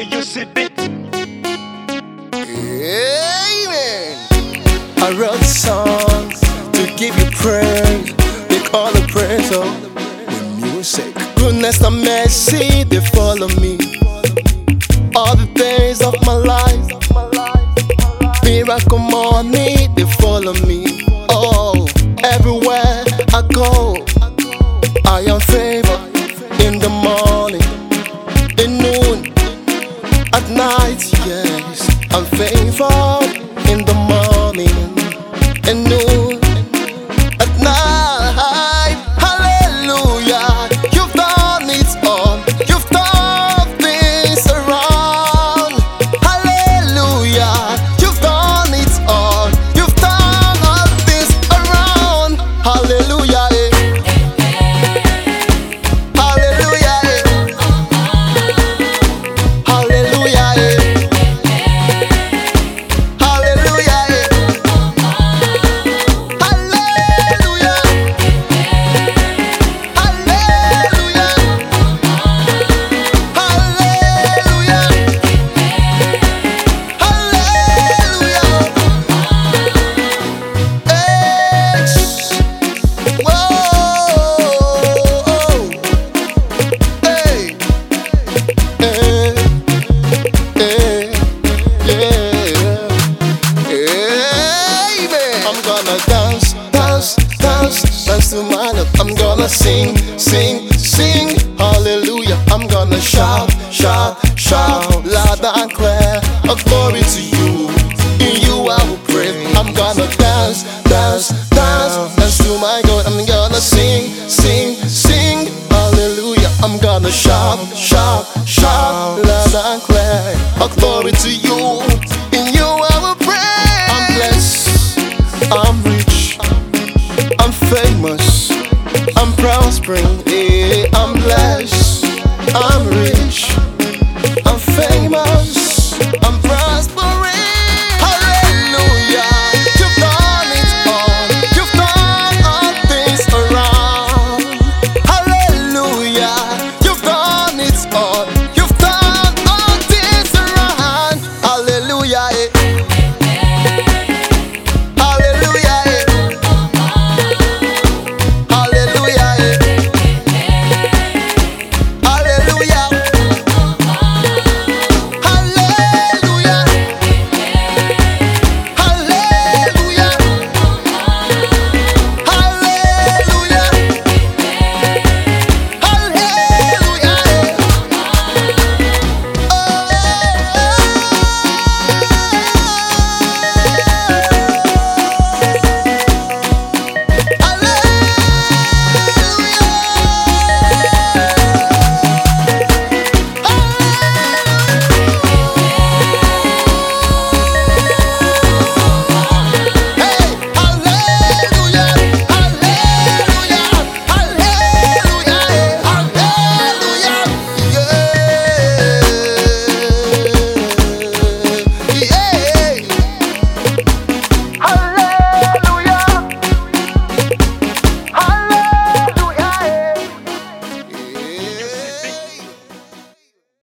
you see it. Amen. I wrote songs to give you praise. They call it praise of the music. Goodness and mercy, they follow me all the days of my life. Miracle money, they follow me. Oh, everywhere I go, I am favored in the morning, in noon, at night. Yes, I'm favored in the morning, in noon, at night. Hallelujah, you've done it all. You've turned things around. Hallelujah, you've done it all. You've turned all things around. Hallelujah, hallelujah, hallelujah, hallelujah, hallelujah, I'm gonna dance, dance, dance, dance to my love. I'm gonna sing, sing, sing, hallelujah. I'm gonna shout, shout, shout, loud and clear, a glory to you. In you I will praise. I'm gonna dance, dance, dance, dance to my God. I'm gonna sing, sing, sing, hallelujah. I'm gonna shout, shout, shout, loud and clear, a glory to you. In you I will praise. I'm blessed, I'm rich, I'm famous, I'm prospering.